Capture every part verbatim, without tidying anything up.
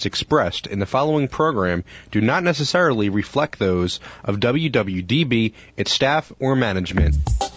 expressed in the following program do not necessarily reflect those of W W D B, its staff, or management.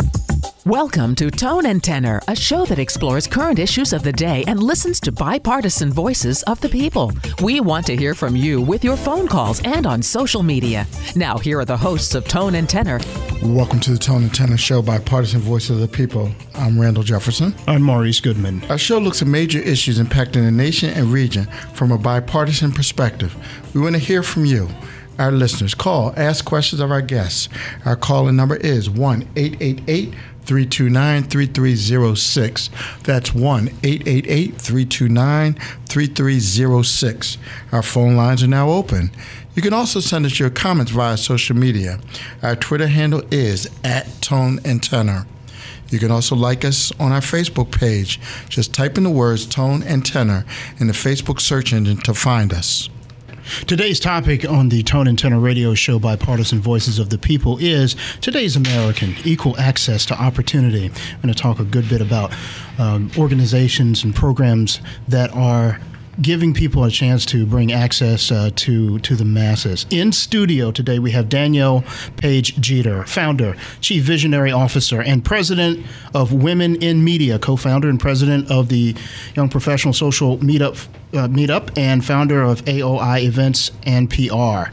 Welcome to Tone and Tenor, a show that explores current issues of the day and listens to bipartisan voices of the people. We want to hear from you with your phone calls and on social media. Now, here are the hosts of Tone and Tenor. Welcome to the Tone and Tenor show, Bipartisan Voices of the People. I'm Randall Jefferson. I'm Maurice Goodman. Our show looks at major issues impacting the nation and region from a bipartisan perspective. We want to hear from you, our listeners. Call, ask questions of our guests. Our call-in number is one eight eight eight, three two nine, three three zero six. That's one eight eight eight, three two nine, three three zero six. Our phone lines are now open. You can also send us your comments via social media. Our Twitter handle is at Tone and Tenor. You can also like us on our Facebook page. Just type in the words Tone and Tenor in the Facebook search engine to find us. Today's topic on the Tone and Tenor radio show, Bipartisan Voices of the People, is today's American, equal access to opportunity. I'm going to talk a good bit about um, organizations and programs that are giving people a chance to bring access uh, to to the masses. In studio today, we have Danielle Page Jeter, founder, chief visionary officer, and president of Women in Media, co-founder and president of the Young Professional Social Meetup, uh, Meetup and founder of A O I Events and P R.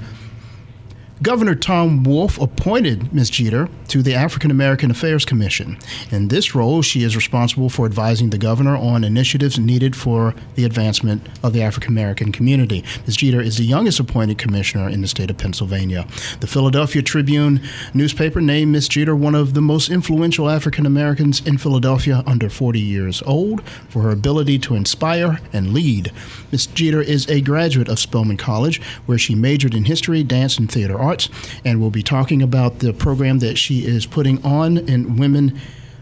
Governor Tom Wolf appointed Miz Jeter to the African American Affairs Commission. In this role, she is responsible for advising the governor on initiatives needed for the advancement of the African American community. Miz Jeter is the youngest appointed commissioner in the state of Pennsylvania. The Philadelphia Tribune newspaper named Miz Jeter one of the most influential African Americans in Philadelphia under forty years old for her ability to inspire and lead. Miz Jeter is a graduate of Spelman College, where she majored in history, dance, and theater arts, and we'll be talking about the program that she is putting on in Women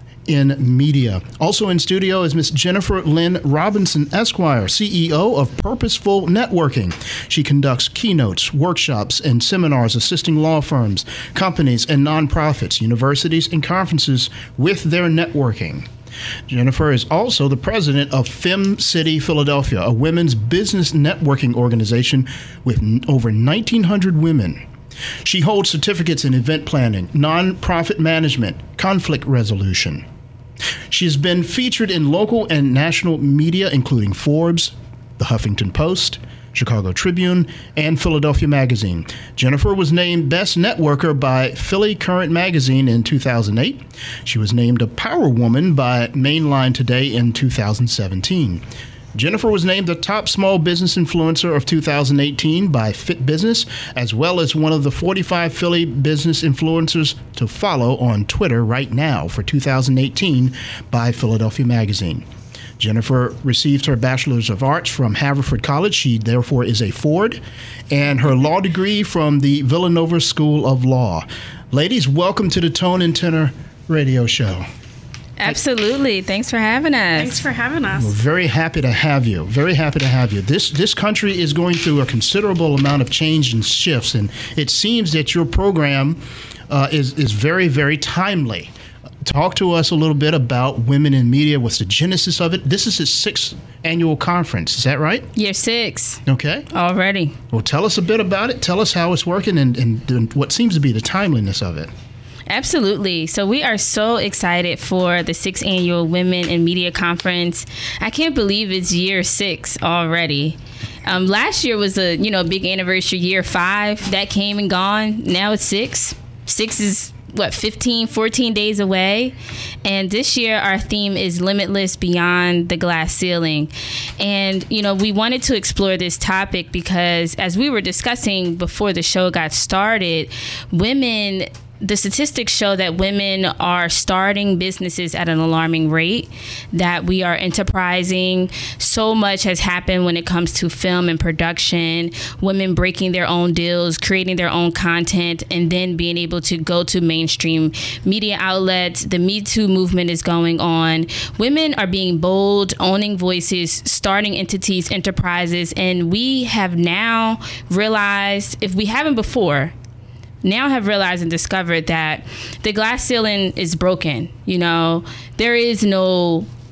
in Media. Also in studio is Miss Jennifer Lynn Robinson, Esquire, C E O of Purposeful Networking. She conducts keynotes, workshops, and seminars assisting law firms, companies, and nonprofits, universities, and conferences with their networking. Jennifer is also the president of Fem City Philadelphia, a women's business networking organization with n- over nineteen hundred women. She holds certificates in event planning, nonprofit management, conflict resolution. She has been featured in local and national media, including Forbes, The Huffington Post, Chicago Tribune, and Philadelphia Magazine. Jennifer was named Best Networker by Philly Current Magazine in two thousand eight. She was named a Power Woman by Mainline Today in two thousand seventeen. Jennifer was named the top small business influencer of two thousand eighteen by Fit Business, as well as one of the forty-five Philly business influencers to follow on Twitter right now for two thousand eighteen by Philadelphia Magazine. Jennifer received her Bachelor's of Arts from Haverford College. She therefore is a Ford, and her law degree from the Villanova School of Law. Ladies, welcome to the Tone and Tenor radio show. Absolutely. Thanks for having us. Thanks for having us. We're very happy to have you. Very happy to have you. This this country is going through a considerable amount of change and shifts, and it seems that your program uh, is, is very, very timely. Talk to us a little bit about Women in Media. What's the genesis of it? This is its sixth annual conference. Is that right? Year six. Okay. Already. Well, tell us a bit about it. Tell us how it's working and, and, and what seems to be the timeliness of it. Absolutely. So we are so excited for the sixth annual Women in Media Conference. I can't believe it's year six already. Um, last year was a, you know, big anniversary, year five. That came and gone. Now it's six. Six is, what, fifteen, fourteen days away. And this year our theme is Limitless Beyond the Glass Ceiling. And, you know, we wanted to explore this topic because as we were discussing before the show got started, women... The statistics show that women are starting businesses at an alarming rate, that we are enterprising. So much has happened when it comes to film and production, women breaking their own deals, creating their own content, and then being able to go to mainstream media outlets. The Me Too movement is going on. Women are being bold, owning voices, starting entities, enterprises, and we have now realized, if we haven't before, now have realized and discovered that the glass ceiling is broken. You know, there is no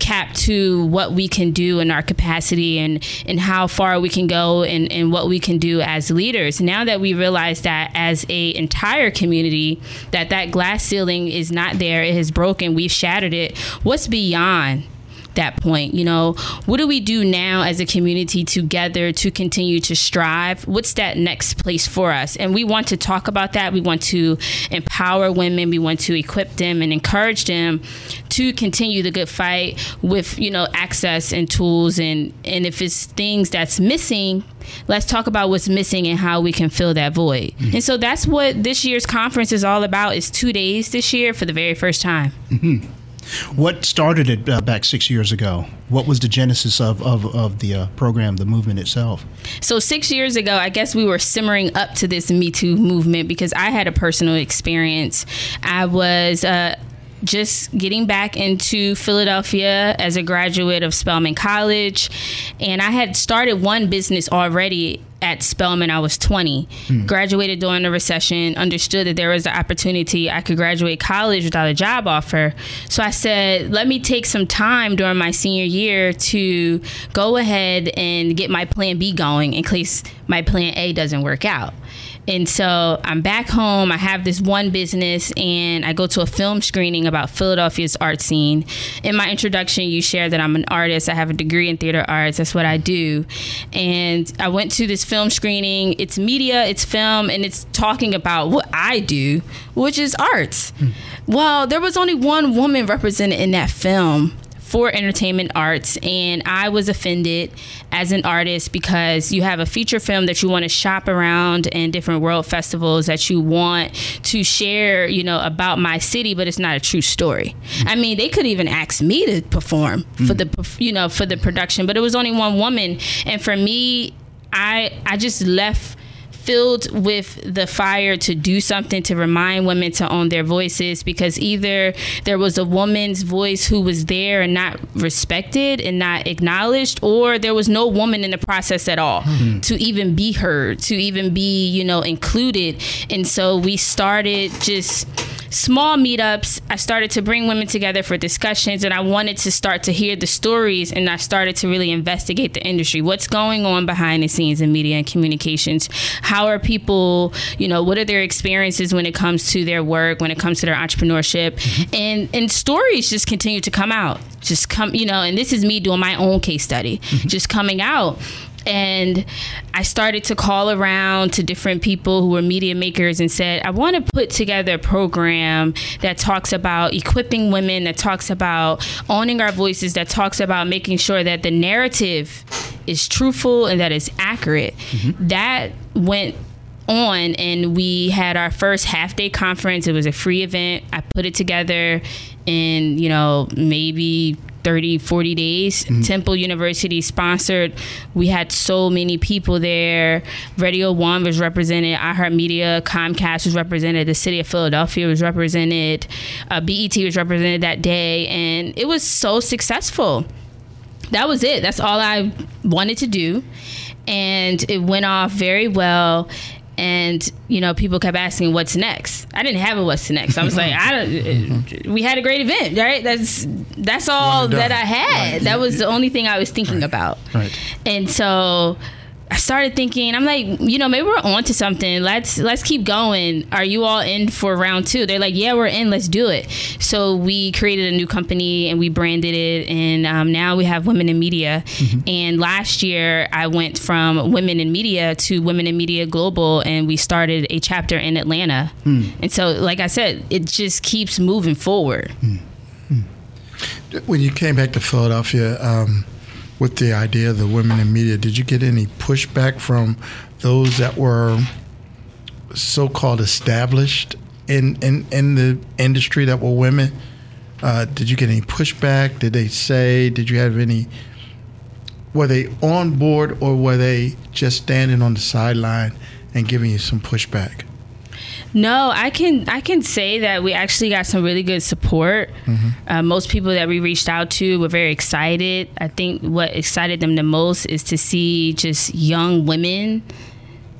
capped to what we can do in our capacity and, and how far we can go and, and what we can do as leaders. Now that we realize that as a entire community, that that glass ceiling is not there, it has broken, we've shattered it, what's beyond that point? You know, what do we do now as a community together to continue to strive? What's that next place for us? And we want to talk about that. We want to empower women. We want to equip them and encourage them to continue the good fight with, you know, access and tools. And, and if it's things that's missing, let's talk about what's missing and how we can fill that void. Mm-hmm. And so that's what this year's conference is all about. It's two days this year for the very first time. Mm-hmm. What started it uh, back six years ago? What was the genesis of, of, of the uh, program, the movement itself? So six years ago, I guess we were simmering up to this Me Too movement because I had a personal experience. I was uh, just getting back into Philadelphia as a graduate of Spelman College, and I had started one business already at Spelman. I was twenty, hmm. graduated during the recession, understood that there was an opportunity I could graduate college without a job offer. So I said, let me take some time during my senior year to go ahead and get my plan B going in case my plan A doesn't work out. And so I'm back home. I have this one business, and I go to a film screening about Philadelphia's art scene. In my introduction, you share that I'm an artist. I have a degree in theater arts. That's what I do. And I went to this film screening. It's media, it's film, and it's talking about what I do, which is arts. Hmm. Well, there was only one woman represented in that film for entertainment arts, and I was offended as an artist because you have a feature film that you want to shop around in different world festivals that you want to share, you know, about my city, but it's not a true story. Mm. I mean, they could even ask me to perform mm. for the, you know, for the production, but it was only one woman, and for me, I I just left filled with the fire to do something to remind women to own their voices, because either there was a woman's voice who was there and not respected and not acknowledged, or there was no woman in the process at all mm-hmm. to even be heard, to even be, you know, included. And so we started just small meetups. I started to bring women together for discussions, and I wanted to start to hear the stories, and I started to really investigate the industry. What's going on behind the scenes in media and communications? How are people, you know, what are their experiences when it comes to their work, when it comes to their entrepreneurship? Mm-hmm. And and stories just continue to come out. Just come, you know, and this is me doing my own case study, mm-hmm. just coming out. And I started to call around to different people who were media makers and said, I want to put together a program that talks about equipping women, that talks about owning our voices, that talks about making sure that the narrative is truthful and that it's accurate. Mm-hmm. That went on, and we had our first half day conference. It was a free event. I put it together in, you know, maybe thirty, forty days. Mm-hmm. Temple University sponsored. We had so many people there. Radio One was represented. iHeartMedia, Comcast was represented. The city of Philadelphia was represented. Uh, B E T was represented that day. And it was so successful. That was it. That's all I wanted to do. And it went off very well. And, you know, people kept asking, what's next? I didn't have a what's next. I was like, I don't, we had a great event, right? That's that's all that I had. Right. That was the only thing I was thinking right. about. Right. And so I started thinking, I'm like, you know, maybe we're on to something. Let's let's keep going. Are you all in for round two? They're like, yeah, we're in. Let's do it. So we created a new company and we branded it. And um, now we have Women in Media. Mm-hmm. And last year I went from Women in Media to Women in Media Global, and we started a chapter in Atlanta. Mm. And so, like I said, it just keeps moving forward. Mm. Mm. When you came back to Philadelphia, um, with the idea of the Women in Media, did you get any pushback from those that were so-called established in, in, in the industry that were women? Uh, did you get any pushback? Did they say, did you have any, were they on board, or were they just standing on the sideline and giving you some pushback? No, I can I can say that we actually got some really good support. Mm-hmm. Uh, most people that we reached out to were very excited. I think what excited them the most is to see just young women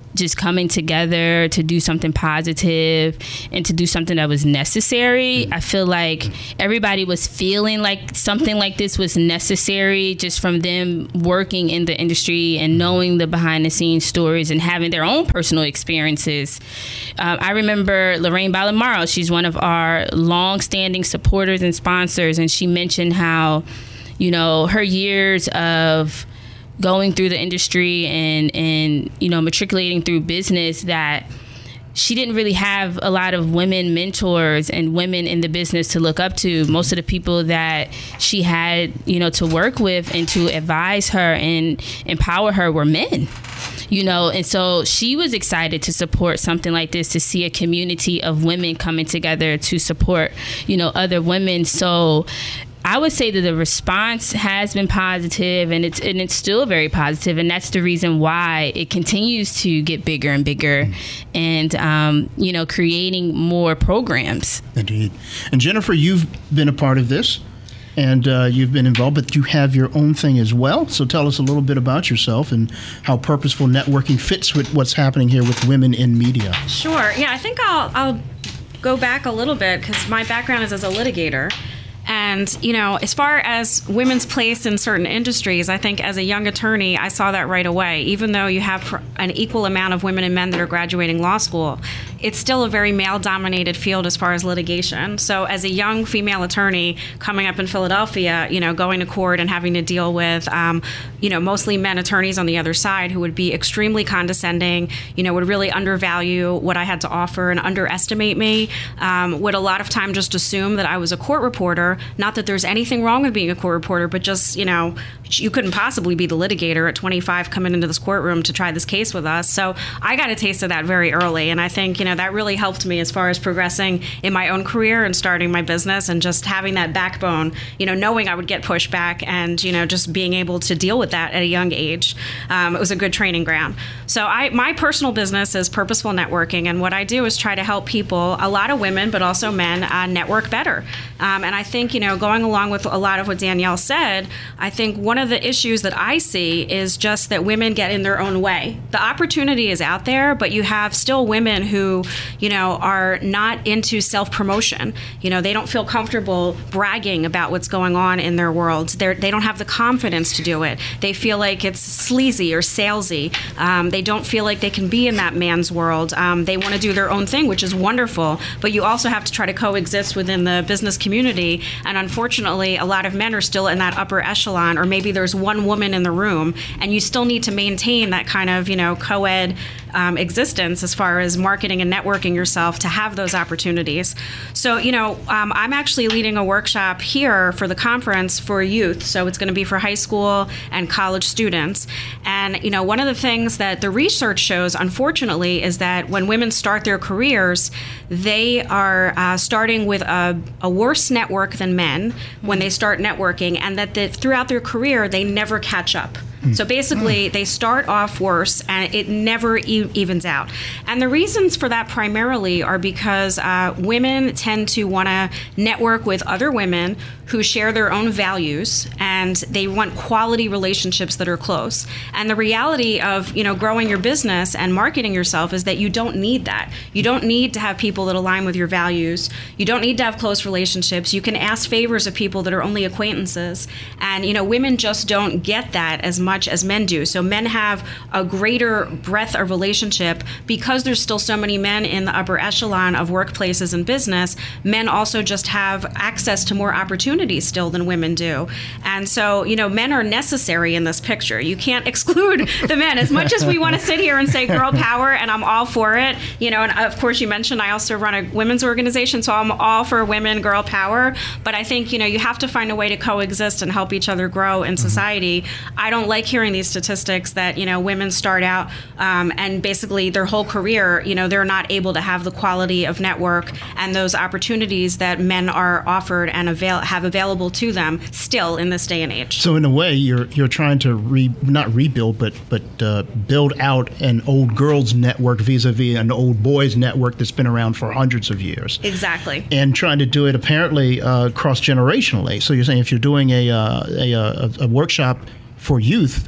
just coming together to do something positive and to do something that was necessary. I feel like everybody was feeling like something like this was necessary just from them working in the industry and knowing the behind the scenes stories and having their own personal experiences. Uh, I remember Lorraine Balamaro, she's one of our long-standing supporters and sponsors, and she mentioned how, you know, her years of going through the industry and, and, you know, matriculating through business, that she didn't really have a lot of women mentors and women in the business to look up to. Most of the people that she had, you know, to work with and to advise her and empower her were men. You know, and so she was excited to support something like this, to see a community of women coming together to support, you know, other women. So I would say that the response has been positive, and it's and it's still very positive, and that's the reason why it continues to get bigger and bigger, and um, you know, creating more programs. Indeed. And Jennifer, you've been a part of this, and uh, you've been involved, but you have your own thing as well. So tell us a little bit about yourself and how purposeful networking fits with what's happening here with women in media. Sure. Yeah, I think I'll I'll go back a little bit because my background is as a litigator. And, you know, as far as women's place in certain industries, I think as a young attorney, I saw that right away. Even though you have an equal amount of women and men that are graduating law school, it's still a very male-dominated field as far as litigation. So as a young female attorney coming up in Philadelphia, you know, going to court and having to deal with, um, you know, mostly men attorneys on the other side who would be extremely condescending, you know, would really undervalue what I had to offer and underestimate me, um, would a lot of time just assume that I was a court reporter. Not that there's anything wrong with being a court reporter, but just, you know, you couldn't possibly be the litigator at twenty-five coming into this courtroom to try this case with us. So I got a taste of that very early. And I think, you know, that really helped me as far as progressing in my own career and starting my business and just having that backbone, you know, knowing I would get pushback and, you know, just being able to deal with that at a young age. Um, it was a good training ground. So I, my personal business is Purposeful Networking. And what I do is try to help people, a lot of women, but also men, uh, network better. Um, and I think, you know, going along with a lot of what Danielle said, I think one of the issues that I see is just that women get in their own way. The opportunity is out there, but you have still women who, you know, are not into self-promotion. You know, they don't feel comfortable bragging about what's going on in their world. They're, they don't have the confidence to do it. They feel like it's sleazy or salesy. Um, they don't feel like they can be in that man's world. Um, they want to do their own thing, which is wonderful, but you also have to try to coexist within the business community. And unfortunately, a lot of men are still in that upper echelon, or maybe there's one woman in the room, and you still need to maintain that kind of, you know, co-ed um, existence as far as marketing and networking yourself to have those opportunities. So, you know, um, I'm actually leading a workshop here for the conference for youth. So it's going to be for high school and college students. And, you know, one of the things that the research shows, unfortunately, is that when women start their careers, they are uh, starting with a, a worse network than men when they start networking, and that the, throughout their career, they never catch up. So basically, they start off worse, and it never e- evens out. And the reasons for that primarily are because uh, women tend to want to network with other women who share their own values, and they want quality relationships that are close. And the reality of, you know, growing your business and marketing yourself is that you don't need that. You don't need to have people that align with your values. You don't need to have close relationships. You can ask favors of people that are only acquaintances. And, you know, women just don't get that as much as men do. So men have a greater breadth of relationship because there's still so many men in the upper echelon of workplaces and business. Men also just have access to more opportunities still than women do. And so, you know, men are necessary in this picture. You can't exclude the men. As much as we want to sit here and say girl power, and I'm all for it, you know, and of course you mentioned I also run a women's organization, so I'm all for women, girl power. But I think, you know, you have to find a way to coexist and help each other grow in society. I don't like hearing these statistics that, you know, women start out um, and basically their whole career, you know, they're not able to have the quality of network and those opportunities that men are offered and avail- have available to them still in this day and age. So in a way, you're you're trying to re, not rebuild, but but uh, build out an old girls network vis-a-vis an old boys network that's been around for hundreds of years. Exactly. And trying to do it apparently uh, cross-generationally. So you're saying if you're doing a, uh, a, a, a workshop for youth,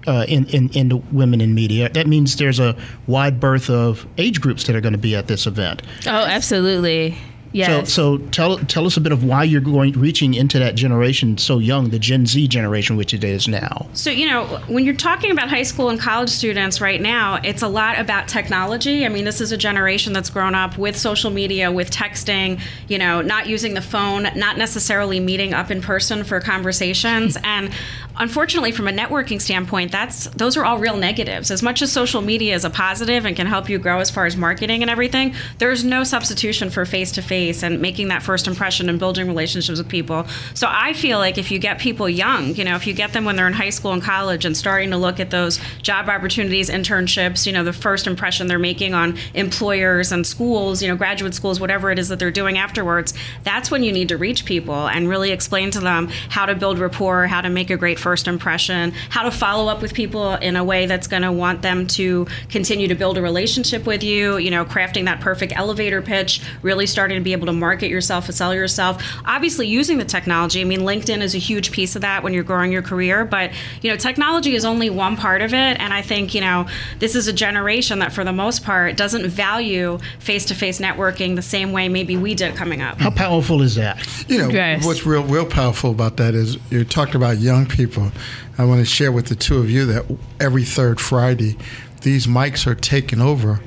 uh, in, in, in the women in media. That means there's a wide berth of age groups that are going to be at this event. Oh, absolutely. Yes. So, so tell tell us a bit of why you're going reaching into that generation so young, the Gen Z generation, which it is now. So, you know, when you're talking about high school and college students right now, it's a lot about technology. I mean, this is a generation that's grown up with social media, with texting, you know, not using the phone, not necessarily meeting up in person for conversations. And unfortunately, from a networking standpoint, that's those are all real negatives. As much as social media is a positive and can help you grow as far as marketing and everything, there's no substitution for face-to-face and making that first impression and building relationships with people. So I feel like if you get people young, you know, if you get them when they're in high school and college and starting to look at those job opportunities, internships, you know, the first impression they're making on employers and schools, you know, graduate schools, whatever it is that they're doing afterwards, that's when you need to reach people and really explain to them how to build rapport, how to make a great first impression, how to follow up with people in a way that's going to want them to continue to build a relationship with you, you know, crafting that perfect elevator pitch, really starting to be able to market yourself and sell yourself. Obviously using the technology. I mean, LinkedIn is a huge piece of that when you're growing your career, but, you know, technology is only one part of it. And I think, you know, this is a generation that for the most part doesn't value face-to-face networking the same way maybe we did coming up. How powerful is that? You know, Yes. what's real, real powerful about that is you talked about young people. I want to share with the two of you that every third Friday, these mics are taken over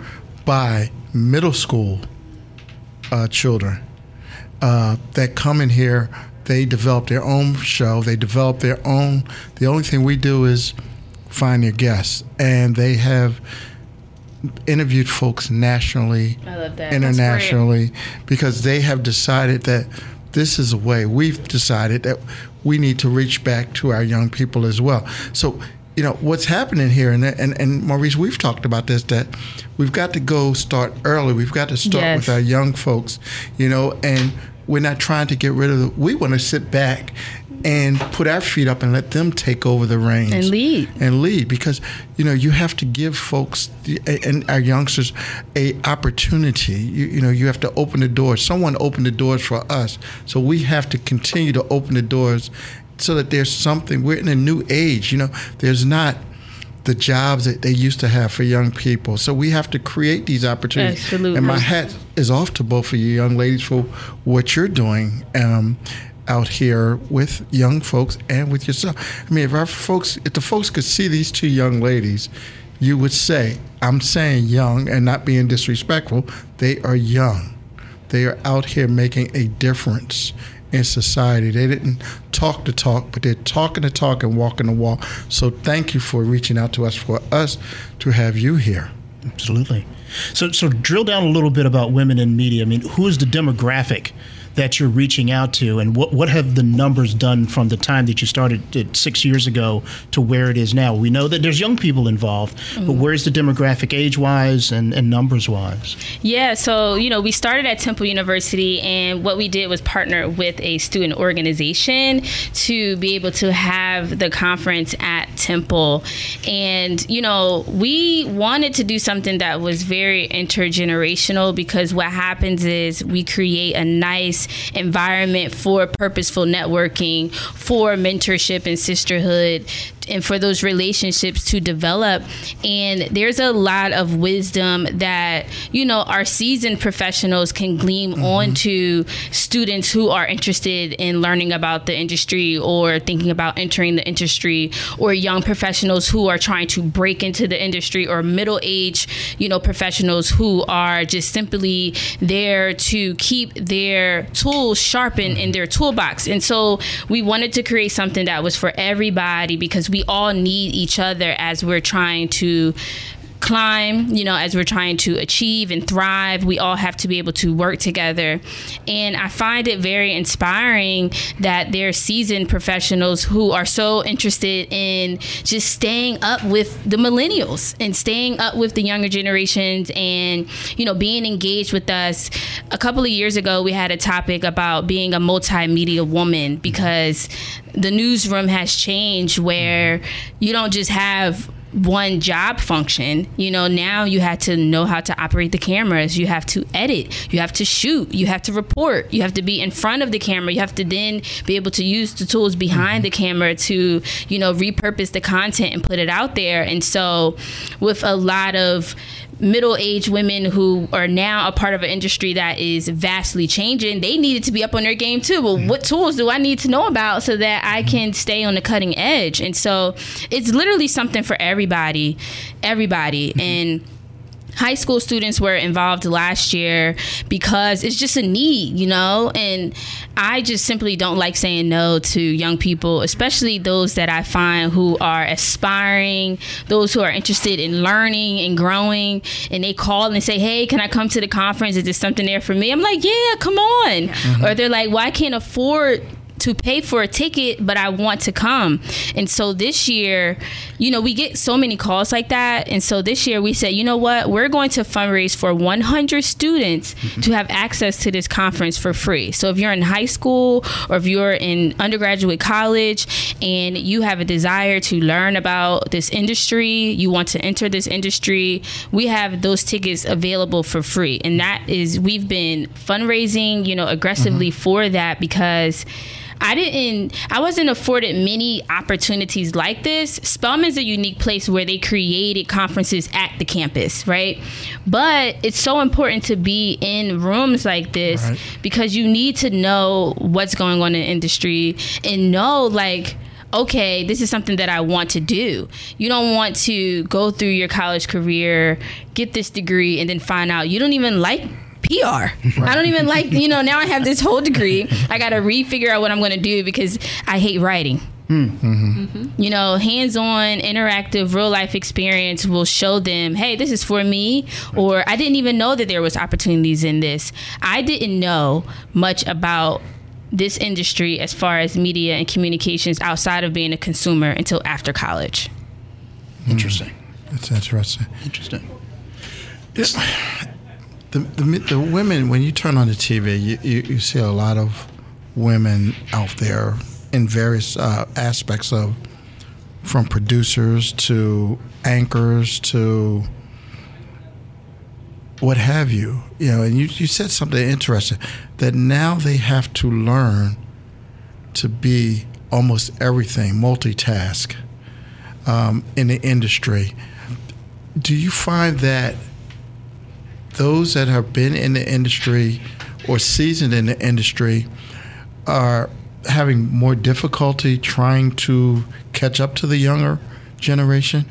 by middle school uh, children uh, that come in here. They develop their own show. They develop their own. The only thing we do is find their guests, and they have interviewed folks nationally, I love that. internationally, because they have decided that this is a way. We've decided that we need to reach back to our young people as well. So, you know, what's happening here, and and, and Maurice, we've talked about this, that we've got to go start early. We've got to start Yes. with our young folks, you know, and we're not trying to get rid of the, we want to sit back and put our feet up and let them take over the reins. And lead. And lead, because, you know, you have to give folks the, and our youngsters a opportunity. You, you know, you have to open the doors. Someone opened the doors for us. So we have to continue to open the doors so that there's something. We're in a new age. You know, there's not the jobs that they used to have for young people. So we have to create these opportunities. Absolutely. And my hat is off to both of you young ladies for what you're doing um, out here with young folks and with yourself. I mean, if our folks, if the folks could see these two young ladies, you would say, I'm saying young and not being disrespectful, they are young. They are out here making a difference in society. They didn't talk the talk, but they're talking the talk and walking the walk. So thank you for reaching out to us, for us to have you here. Absolutely. So, so drill down a little bit about women in media. I mean, who is the demographic that you're reaching out to, and what, what have the numbers done from the time that you started it six years ago to where it is now? We know that there's young people involved, mm-hmm. but where's the demographic age-wise and, and numbers-wise? Yeah, so, you know, we started at Temple University, and what we did was partner with a student organization to be able to have the conference at Temple. And, you know, we wanted to do something that was very intergenerational, because what happens is we create a nice environment for purposeful networking, for mentorship and sisterhood, and for those relationships to develop. And there's a lot of wisdom that, you know, our seasoned professionals can glean mm-hmm. onto students who are interested in learning about the industry or thinking about entering the industry, or young professionals who are trying to break into the industry, or middle-aged, you know, professionals who are just simply there to keep their tools sharpened mm-hmm. in their toolbox. And so we wanted to create something that was for everybody, because we We all need each other as we're trying to climb, you know, as we're trying to achieve and thrive. We all have to be able to work together. And I find it very inspiring that there are seasoned professionals who are so interested in just staying up with the millennials and staying up with the younger generations and, you know, being engaged with us. A couple of years ago, we had a topic about being a multimedia woman, because the newsroom has changed, where you don't just have one job function. You know, now you have to know how to operate the cameras. You have to edit. You have to shoot. You have to report. You have to be in front of the camera. You have to then be able to use the tools behind the camera to, you know, repurpose the content and put it out there. And so with a lot of middle-aged women who are now a part of an industry that is vastly changing, they needed to be up on their game too. Well, what tools do I need to know about so that I can stay on the cutting edge? And so it's literally something for everybody, everybody. Mm-hmm. And high school students were involved last year because it's just a need, you know, and I just simply don't like saying no to young people, especially those that I find who are aspiring, those who are interested in learning and growing, and they call and say, hey, can I come to the conference? Is there something there for me? I'm like, yeah, come on. Mm-hmm. Or they're like, well, I can't afford to pay for a ticket, but I want to come. And so this year, you know, we get so many calls like that. And so this year we said, you know what, we're going to fundraise for one hundred students mm-hmm. to have access to this conference for free. So if you're in high school or if you're in undergraduate college and you have a desire to learn about this industry, you want to enter this industry, we have those tickets available for free. And that is, we've been fundraising, you know, aggressively mm-hmm. for that because I didn't, I wasn't afforded many opportunities like this. Spelman's a unique place where they created conferences at the campus, right? But it's so important to be in rooms like this right. because you need to know what's going on in the industry and know, like, okay, this is something that I want to do. You don't want to go through your college career, get this degree, and then find out you don't even like P R. Right. I don't even like, you know, now I have this whole degree. I got to re-figure out what I'm going to do because I hate writing. Mm-hmm. Mm-hmm. You know, hands-on, interactive, real-life experience will show them, hey, this is for me, or I didn't even know that there was opportunities in this. I didn't know much about this industry as far as media and communications outside of being a consumer until after college. Interesting. That's interesting. Interesting. This, the, the the women, when you turn on the T V, you, you, you see a lot of women out there in various uh, aspects of, from producers to anchors to what have you. You know, and you, you said something interesting, that now they have to learn to be almost everything, multitask um, in the industry. Do you find that those that have been in the industry or seasoned in the industry are having more difficulty trying to catch up to the younger generation?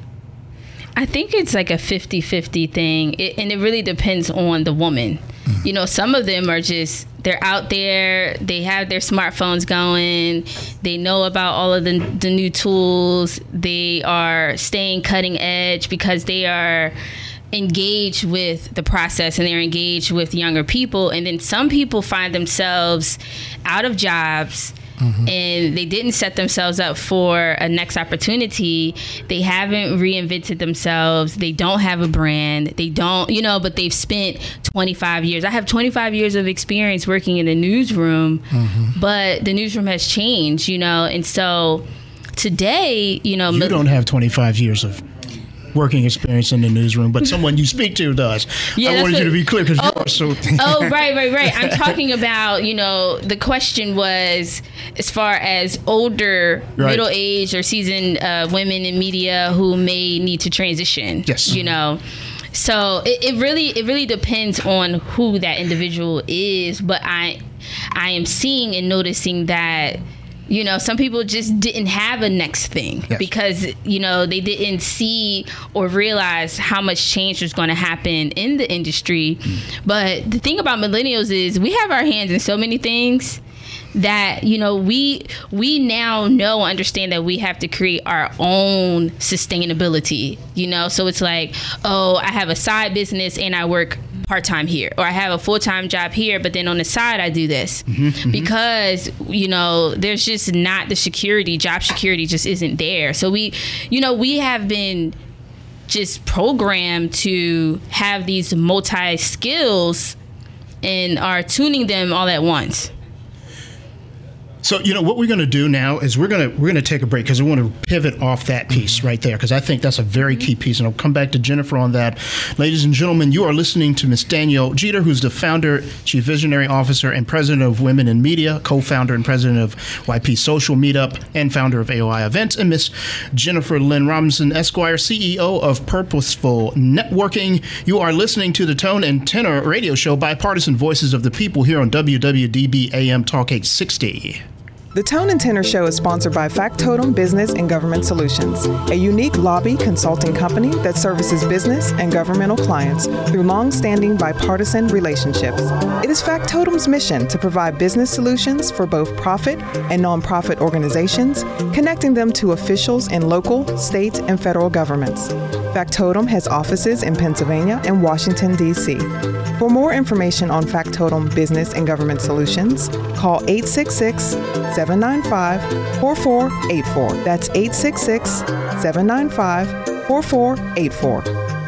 I think it's like a fifty-fifty thing, it, and it really depends on the woman. Mm-hmm. You know, some of them are just, they're out there, they have their smartphones going, they know about all of the, the new tools, they are staying cutting edge because they are engaged with the process and they're engaged with younger people. And then some people find themselves out of jobs, mm-hmm. and they didn't set themselves up for a next opportunity. They haven't reinvented themselves. They don't have a brand. They don't, you know, but they've spent twenty-five years. I have twenty-five years of experience working in the newsroom, mm-hmm. but the newsroom has changed, you know, and so today, you know, you don't have twenty-five years of working experience in the newsroom, but someone you speak to does. Yeah, I wanted what, you to be clear because oh, you are so. oh, right, right, right. I'm talking about, you know, the question was as far as older, right. middle-aged or seasoned uh, women in media who may need to transition. Yes. You know. So it, it really it really depends on who that individual is, but I I am seeing and noticing that, you know, some people just didn't have a next thing yes. because, you know, they didn't see or realize how much change was going to happen in the industry. Mm. But the thing about millennials is we have our hands in so many things that, you know, we we now know, understand that we have to create our own sustainability, you know. So it's like, oh, I have a side business and I work part-time here, or I have a full-time job here, but then on the side I do this mm-hmm, mm-hmm. because, you know, there's just not the security, job security just isn't there. So we, you know, we have been just programmed to have these multi skills and are tuning them all at once. So, you know, what we're going to do now is we're going to we're going to take a break because we want to pivot off that piece right there, because I think that's a very key piece. And I'll come back to Jennifer on that. Ladies and gentlemen, you are listening to Miss Danielle Jeter, who's the founder, chief visionary officer, and president of Women in Media, co-founder and president of Y P Social Meetup, and founder of A O I Events, and Miss Jennifer Lynn Robinson, Esquire, C E O of Purposeful Networking. You are listening to the Tone and Tenor radio show, Bipartisan Voices of the People, here on W W D B A M Talk eight sixty. The Tone and Tenor Show is sponsored by Factotum Business and Government Solutions, a unique lobby consulting company that services business and governmental clients through long-standing bipartisan relationships. It is Factotum's mission to provide business solutions for both profit and nonprofit organizations, connecting them to officials in local, state, and federal governments. Factotum has offices in Pennsylvania and Washington, D C For more information on Factotum Business and Government Solutions, call eight six six, seven nine five, four four eight four. That's eight six six, seven nine five, four four eight four.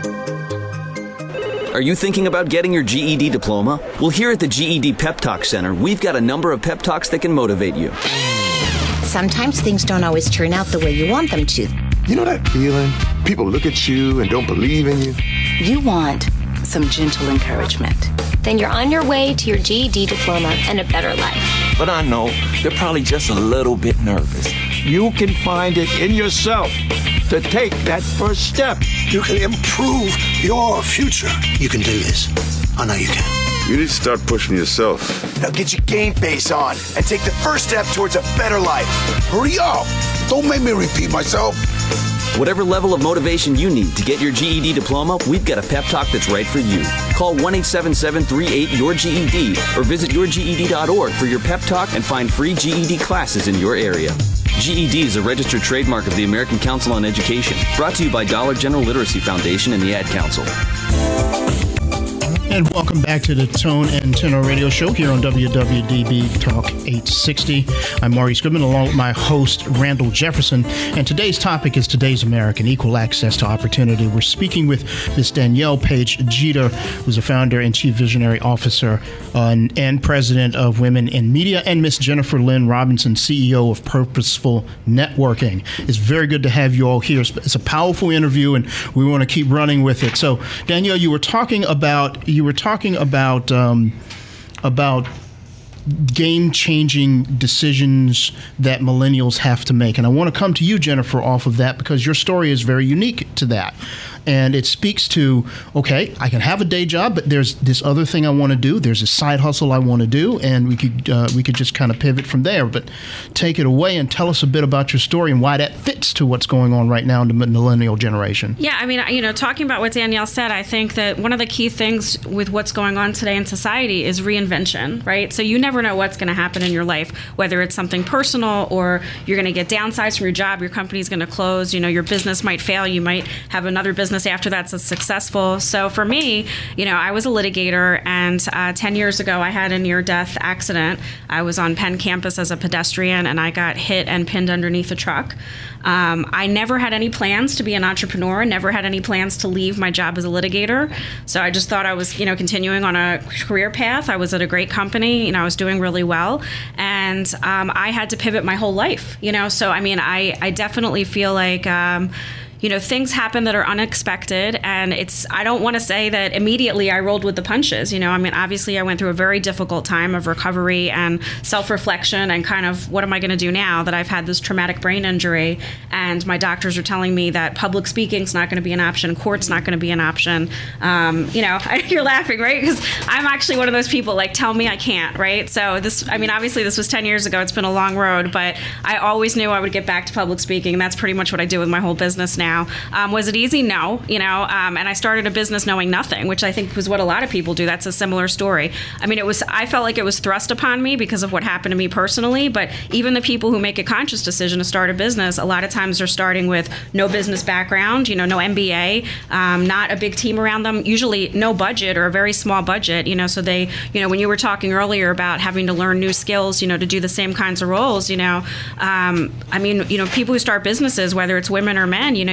Are you thinking about getting your G E D diploma? Well, here at the G E D Pep Talk Center, we've got a number of pep talks that can motivate you. Sometimes things don't always turn out the way you want them to. You know that feeling? People look at you and don't believe in you. You want some gentle encouragement. Then you're on your way to your G E D diploma and a better life. But I know they're probably just a little bit nervous. You can find it in yourself to take that first step. You can improve your future. You can do this. I know you can. You need to start pushing yourself. Now get your game face on and take the first step towards a better life. Hurry up. Don't make me repeat myself. Whatever level of motivation you need to get your G E D diploma, we've got a pep talk that's right for you. Call one eight seven seven, three eight, your G E D or visit your G E D dot org for your pep talk and find free G E D classes in your area. G E D is a registered trademark of the American Council on Education, brought to you by Dollar General Literacy Foundation and the Ad Council. And welcome back to the Tone and Tenor radio show here on W W D B Talk eight sixty. I'm Maurice Goodman along with my host, Randall Jefferson. And today's topic is Today's American, Equal Access to Opportunity. We're speaking with Miss Danielle Page Jeter, who's a founder and chief visionary officer uh, and, and president of Women in Media, and Miss Jennifer Lynn Robinson, C E O of Purposeful Networking. It's very good to have you all here. It's a powerful interview, and we want to keep running with it. So, Danielle, you were talking about... You were talking about um, about game-changing decisions that millennials have to make. And I want to come to you, Jennifer, off of that, because your story is very unique to that. And it speaks to, okay, I can have a day job, but there's this other thing I want to do. There's a side hustle I want to do, and we could uh, we could just kind of pivot from there. But take it away and tell us a bit about your story and why that fits to what's going on right now in the millennial generation. Yeah, I mean, you know, talking about what Danielle said, I think that one of the key things with what's going on today in society is reinvention, right? So you never know what's going to happen in your life, whether it's something personal or you're going to get downsized from your job, your company's going to close, you know, your business might fail, you might have another business after that's successful. So for me, you know, I was a litigator, and uh, ten years ago I had a near-death accident. I was on Penn campus as a pedestrian, and I got hit and pinned underneath a truck. Um, I never had any plans to be an entrepreneur, never had any plans to leave my job as a litigator. So I just thought I was, you know, continuing on a career path. I was at a great company, you know, I was doing really well. And um, I had to pivot my whole life, you know. So, I mean, I, I definitely feel like... Um, You know, things happen that are unexpected, and it's, I don't want to say that immediately I rolled with the punches. You know, I mean, obviously I went through a very difficult time of recovery and self-reflection and kind of, what am I going to do now that I've had this traumatic brain injury, and my doctors are telling me that public speaking's not going to be an option, court's not going to be an option. Um, you know, you're laughing, right? Because I'm actually one of those people, like, tell me I can't, right? So this, I mean, obviously this was ten years ago. It's been a long road, but I always knew I would get back to public speaking, and that's pretty much what I do with my whole business now. Um, was it easy? No, you know, um, and I started a business knowing nothing, which I think was what a lot of people do. That's a similar story. I mean, it was, I felt like it was thrust upon me because of what happened to me personally, but even the people who make a conscious decision to start a business, a lot of times they're starting with no business background, you know, no M B A, um, not a big team around them, usually no budget or a very small budget, you know, so they, you know, when you were talking earlier about having to learn new skills, you know, to do the same kinds of roles, you know, um, I mean, you know, people who start businesses, whether it's women or men, you know,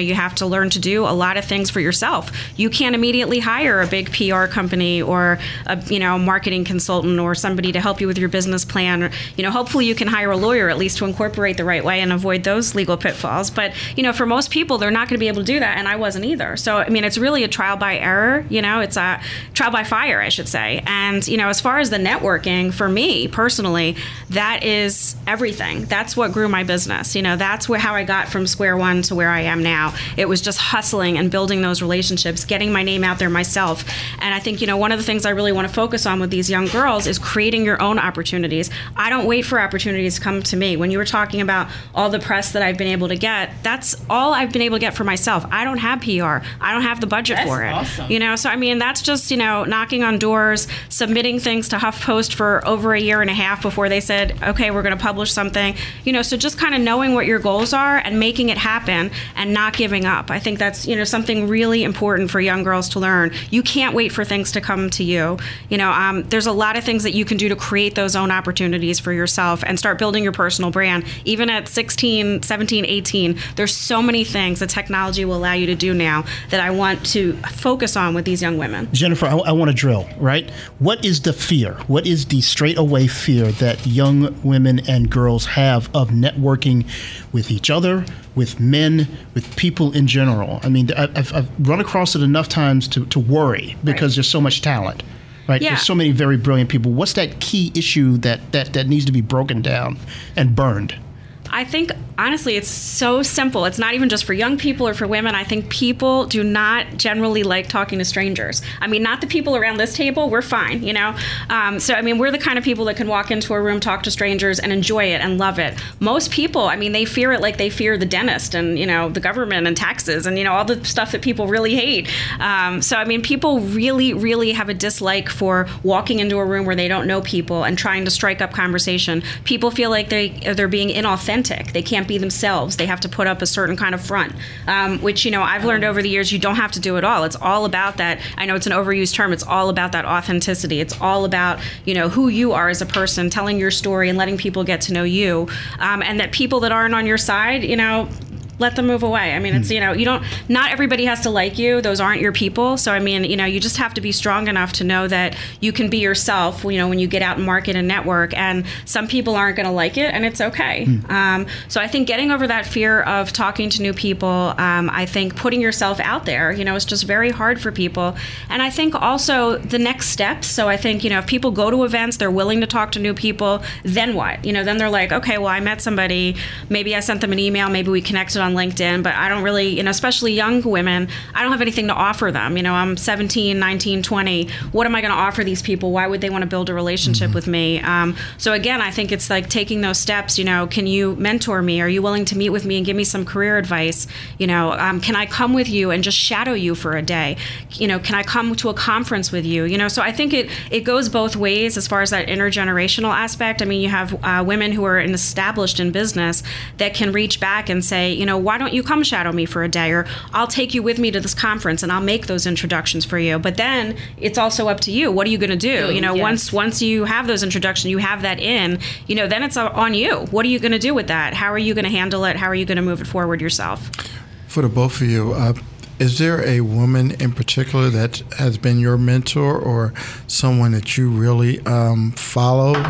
you have to learn to do a lot of things for yourself. You can't immediately hire a big P R company or a, you know, marketing consultant or somebody to help you with your business plan. You know, hopefully you can hire a lawyer at least to incorporate the right way and avoid those legal pitfalls. But, you know, for most people, they're not going to be able to do that, and I wasn't either. So, I mean, it's really a trial by error, you know, it's a trial by fire, I should say. And, you know, as far as the networking, for me personally, that is everything. That's what grew my business. You know, that's where how I got from square one to where I am now. It was just hustling and building those relationships, getting my name out there myself. And I think, you know, one of the things I really want to focus on with these young girls is creating your own opportunities. I don't wait for opportunities to come to me. When you were talking about all the press that I've been able to get, that's all I've been able to get for myself. I don't have P R. I don't have the budget That's for it. awesome. You know, so I mean, that's just, you know, knocking on doors, submitting things to HuffPost for over a year and a half before they said, okay, we're going to publish something. You know, so just kind of knowing what your goals are and making it happen and not giving up. I think that's, you know, something really important for young girls to learn. You can't wait for things to come to you. You know, um, there's a lot of things that you can do to create those own opportunities for yourself and start building your personal brand. Even at sixteen, seventeen, eighteen, there's so many things that technology will allow you to do now that I want to focus on with these young women. Jennifer, I, I want to drill, right? What is the fear? What is the straight away fear that young women and girls have of networking with each other, with men, with people in general? I mean, I've, I've run across it enough times to, to worry because right. there's so much talent. Right? Yeah. There's so many very brilliant people. What's that key issue that, that, that needs to be broken down and burned? I think, honestly, it's so simple. It's not even just for young people or for women. I think people do not generally like talking to strangers. I mean, not the people around this table. We're fine, you know? Um, so, I mean, we're the kind of people that can walk into a room, talk to strangers, and enjoy it and love it. Most people, I mean, they fear it like they fear the dentist and, you know, the government and taxes and, you know, all the stuff that people really hate. Um, so, I mean, people really, really have a dislike for walking into a room where they don't know people and trying to strike up conversation. People feel like they, they're being inauthentic. They can't be themselves. They have to put up a certain kind of front, um, which, you know, I've learned over the years you don't have to do it all. It's all about that. I know it's an overused term. It's all about that authenticity. It's all about, you know, who you are as a person, telling your story and letting people get to know you. Um, and that people that aren't on your side, you know, let them move away. I mean, it's, you know, you don't, not everybody has to like you. Those aren't your people. So, I mean, you know, you just have to be strong enough to know that you can be yourself, you know, when you get out and market and network. And some people aren't going to like it, and it's okay. Mm. Um, so I think getting over that fear of talking to new people, um, I think putting yourself out there, you know, is just very hard for people. And I think also the next steps. So I think, you know, if people go to events, they're willing to talk to new people, then what? You know, then they're like, okay, well, I met somebody. Maybe I sent them an email. Maybe we connected on on LinkedIn, but I don't really, you know, especially young women, I don't have anything to offer them. You know, I'm seventeen, nineteen, twenty. What am I going to offer these people? Why would they want to build a relationship mm-hmm. with me? Um, so again, I think it's like taking those steps. You know, can you mentor me? Are you willing to meet with me and give me some career advice? You know, um, can I come with you and just shadow you for a day? You know, can I come to a conference with you? You know, so I think it, it goes both ways as far as that intergenerational aspect. I mean, you have uh, women who are established in business that can reach back and say, you know, why don't you come shadow me for a day, or I'll take you with me to this conference and I'll make those introductions for you. But then it's also up to you. What are you going to do? You know, yes. once once you have those introductions, you have that in, you know, then it's on you. What are you going to do with that? How are you going to handle it? How are you going to move it forward yourself? For the both of you, uh, is there a woman in particular that has been your mentor, or someone that you really um, follow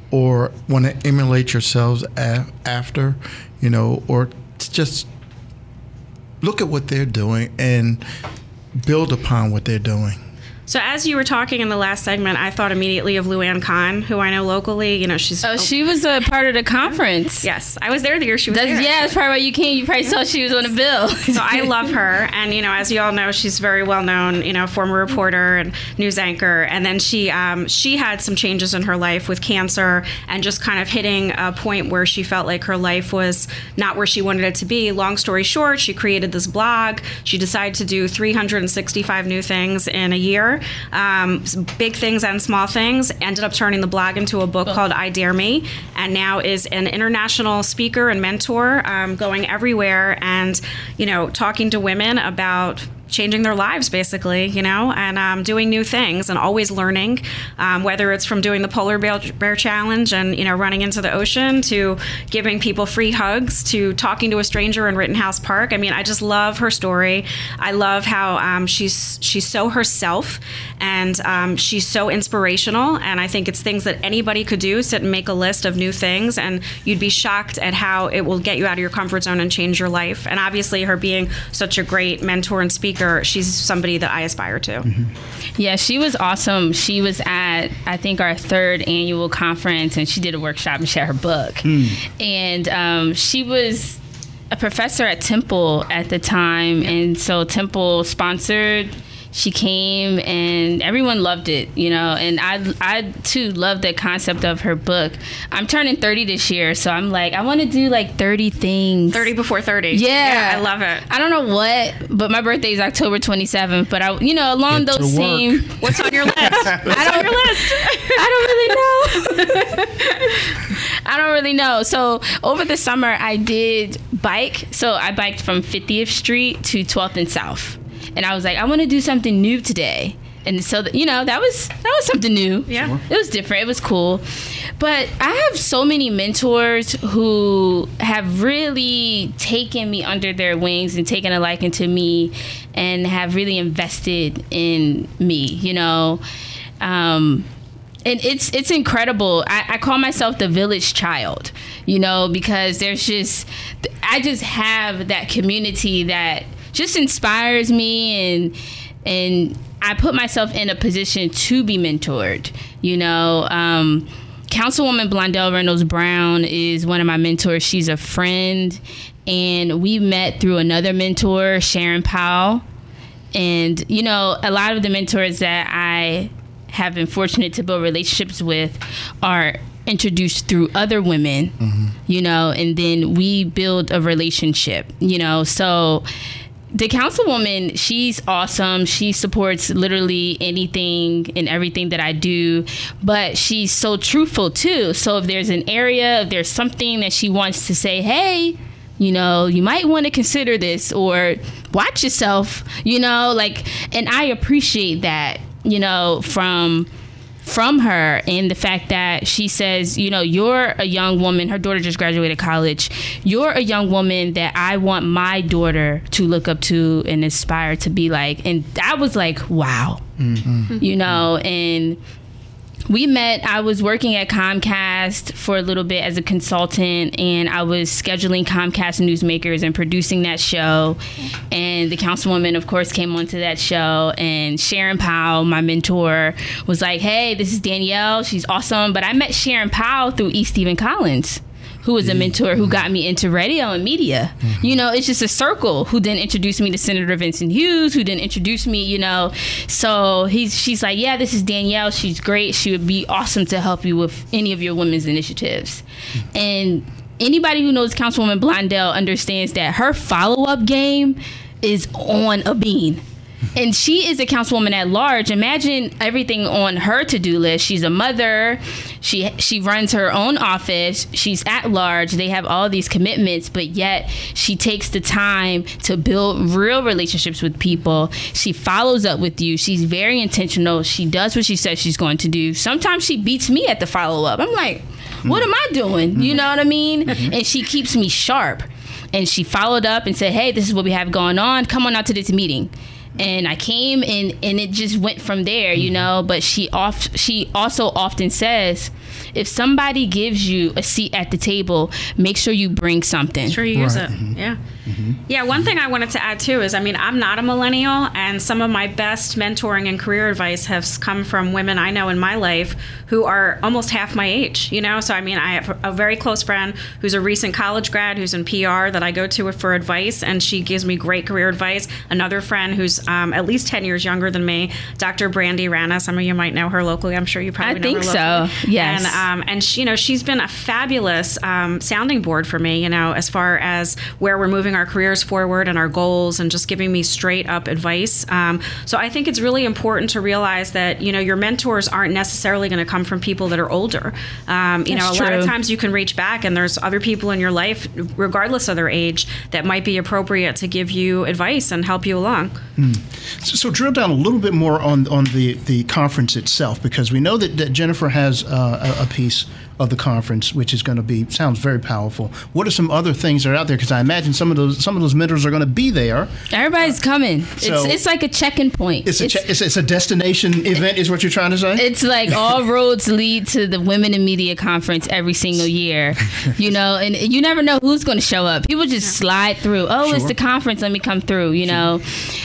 or want to emulate yourselves a- after, you know, or just look at what they're doing and build upon what they're doing? So as you were talking in the last segment, I thought immediately of Luann Kahn, who I know locally. You know, she's oh, she was a part of the conference. Yes, I was there the year she was that's, there. Yeah, that's probably why you came. You probably saw she was on the bill. So I love her, and you know, as you all know, she's very well known. You know, former reporter and news anchor, and then she um, she had some changes in her life with cancer, and just kind of hitting a point where she felt like her life was not where she wanted it to be. Long story short, she created this blog. She decided to do three hundred sixty-five new things in a year. Um, big things and small things. Ended up turning the blog into a book oh. called I Dare Me, and now is an international speaker and mentor, um, going everywhere and, you know, talking to women about changing their lives, basically, you know, and um, doing new things and always learning, um, whether it's from doing the Polar Bear, Bear Challenge and, you know, running into the ocean, to giving people free hugs, to talking to a stranger in Rittenhouse Park. I mean, I just love her story. I love how um, she's she's so herself, and um, she's so inspirational. And I think it's things that anybody could do, sit and make a list of new things, and you'd be shocked at how it will get you out of your comfort zone and change your life. And obviously, her being such a great mentor and speaker, she's somebody that I aspire to. Mm-hmm. Yeah, she was awesome. She was at, I think, our third annual conference, and she did a workshop and shared her book. Mm. And um, she was a professor at Temple at the time, and so Temple sponsored. She came and everyone loved it, you know, and I, I too love the concept of her book. I'm turning thirty this year, so I'm like, I want to do like thirty things. thirty before thirty. Yeah. yeah. I love it. I don't know what, but my birthday is October twenty-seventh, but I, you know, along Get those same. What's on your list? What's I don't, on your list? I don't really know. I don't really know. So over the summer, I did bike. So I biked from fiftieth Street to twelfth and South. And I was like, I want to do something new today. And so, you know, that was that was something new. Yeah. Sure. It was different. It was cool. But I have so many mentors who have really taken me under their wings and taken a liking to me and have really invested in me, you know. Um, and it's it's incredible. I, I call myself the village child, you know, because there's just, I just have that community that just inspires me, and and I put myself in a position to be mentored. You know, um, Councilwoman Blondell Reynolds Brown is one of my mentors. She's a friend, and we met through another mentor, Sharon Powell. And, you know, a lot of the mentors that I have been fortunate to build relationships with are introduced through other women, mm-hmm. you know, and then we build a relationship, you know, so the councilwoman, she's awesome. She supports literally anything and everything that I do, but she's so truthful too. So if there's an area, if there's something that she wants to say, hey, you know, you might want to consider this, or watch yourself, you know, like, and I appreciate that, you know, from from her, and the fact that she says, you know, you're a young woman. Her daughter just graduated college. You're a young woman that I want my daughter to look up to and aspire to be like. And I was like, wow, mm-hmm. you know, and we met. I was working at Comcast for a little bit as a consultant, and I was scheduling Comcast Newsmakers and producing that show. And the councilwoman, of course, came onto that show. And Sharon Powell, my mentor, was like, hey, this is Danielle. She's awesome. But I met Sharon Powell through E. Stephen Collins, who was a mentor who got me into radio and media. Mm-hmm. You know, it's just a circle, who then introduced me to Senator Vincent Hughes, who then introduced me, you know. So he's she's like, yeah, this is Danielle. She's great. She would be awesome to help you with any of your women's initiatives. Mm-hmm. And anybody who knows Councilwoman Blondell understands that her follow-up game is on a bean. And she is a councilwoman at large. Imagine everything on her to-do list. She's a mother. She she runs her own office. She's at large. They have all these commitments, but yet she takes the time to build real relationships with people. She follows up with you. She's very intentional. She does what she says she's going to do. Sometimes she beats me at the follow-up. I'm like, what am I doing? You know what I mean? And she keeps me sharp. And she followed up and said, hey, this is what we have going on. Come on out to this meeting. And I came, and, and it just went from there, you know. But she off, she also often says, if somebody gives you a seat at the table, make sure you bring something. Make sure you use right. it. Mm-hmm. Yeah. Mm-hmm. Yeah. One thing I wanted to add, too, is, I mean, I'm not a millennial, and some of my best mentoring and career advice has come from women I know in my life who are almost half my age, you know. So, I mean, I have a very close friend who's a recent college grad who's in P R that I go to for advice, and she gives me great career advice. Another friend who's um, at least ten years younger than me, Doctor Brandy Rana. Some of you might know her locally. I'm sure you probably I know think her locally. so. Yes. And, um, and she, you know, she's been a fabulous um, sounding board for me, you know, as far as where we're moving moving our careers forward and our goals and just giving me straight up advice. Um, so I think it's really important to realize that, you know, your mentors aren't necessarily going to come from people that are older. Um, you That's know, a lot of true. times you can reach back and there's other people in your life, regardless of their age, that might be appropriate to give you advice and help you along. Mm. So, so drill down a little bit more on, on the, the conference itself, because we know that, that Jennifer has uh, a, a piece of the conference, which is going to be, sounds very powerful. What are some other things that are out there? Because I imagine some of those some of those mentors are going to be there. Everybody's coming. So it's it's like a check-in point. It's a che- it's, it's a destination event, is what you're trying to say? It's like all roads lead to the Women in Media Conference every single year, you know, and you never know who's going to show up. People just slide through. Oh, Sure. it's the conference. Let me come through, you know.